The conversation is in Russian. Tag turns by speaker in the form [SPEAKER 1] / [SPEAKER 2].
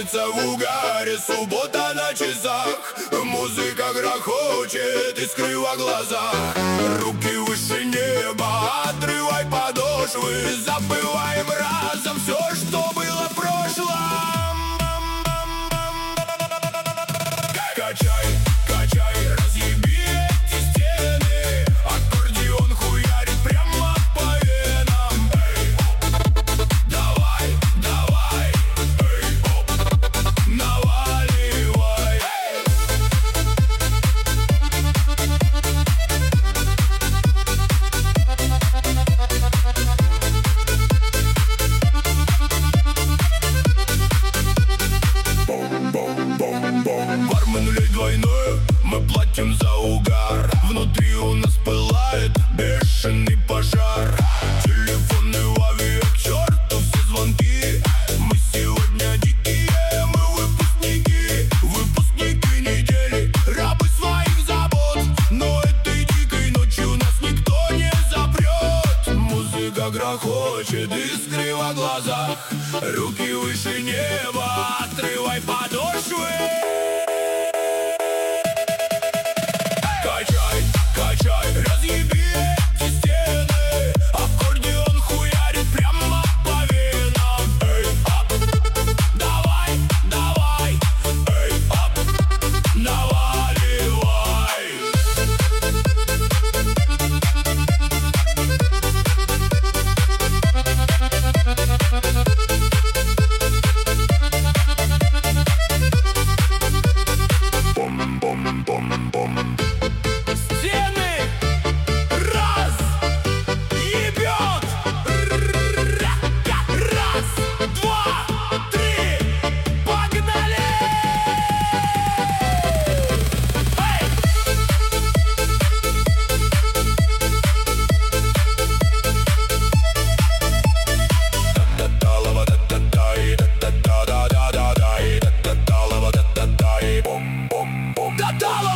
[SPEAKER 1] пьяница в угаре, суббота на часах. Музыка грохочет, искры во глазах. Руки выше неба, отрывай подошвы. Забываем разом все, что было в прошлом. Качай, качай, разъеби эти стены. Аккордеон хуярит прямо по венам. Эй, давай, давай, эй, наваливай. Бармен нулей двойной, мы платим за угар. Внутри у нас пылает бешеный пожар. Телефоны в авиа, к черту все звонки. Мы сегодня дикие, мы выпускники. Выпускники недели, рабы своих забот. Но этой дикой ночью нас никто не запрет. Музыка грохочет, искры во глазах. Руки выше неба, отрывай подошвы. Качай, качай, разъеби эти стены. Аккордеон хуярит прямо по венам. Эй, ап, давай, давай, эй, ап, наваливай. Бом-бом-бом-бом. Стены! Раз! Ебет! Раз, два, три! Погнали! Эй! Да-да-да-лава, да-да-дай, да-да-да-да-да-дай, да-да-да-лава, да-да-дай, бом-бом-бом. Да-да-лава!